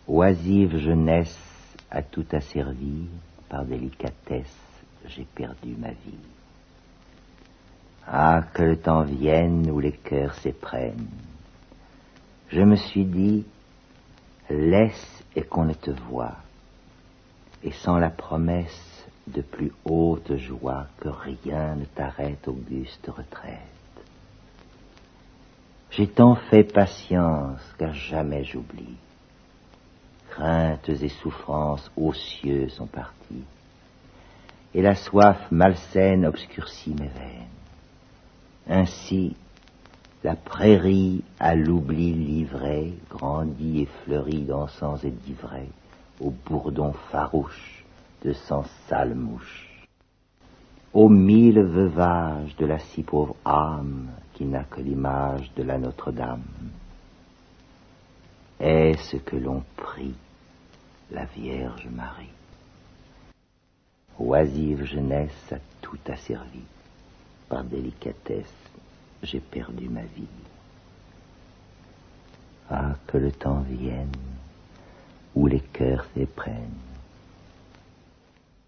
Oisive jeunesse a tout asservi, par délicatesse j'ai perdu ma vie. Ah, que le temps vienne où les cœurs s'éprennent. Je me suis dit, laisse et qu'on ne te voie, et sans la promesse de plus haute joie que rien ne t'arrête auguste retraite. J'ai tant fait patience qu'à jamais j'oublie. Craintes et souffrances aux cieux sont parties, et la soif malsaine obscurcit mes veines. Ainsi, la prairie à l'oubli livrée grandit et fleurit d'encens et d'ivrée au bourdon farouche de cent sales mouches. Aux mille veuvages de la si pauvre âme qui n'a que l'image de la Notre-Dame. Est-ce que l'on prie la Vierge Marie? Oisive jeunesse a tout asservi, par délicatesse j'ai perdu ma vie. Ah, que le temps vienne où les cœurs s'éprennent,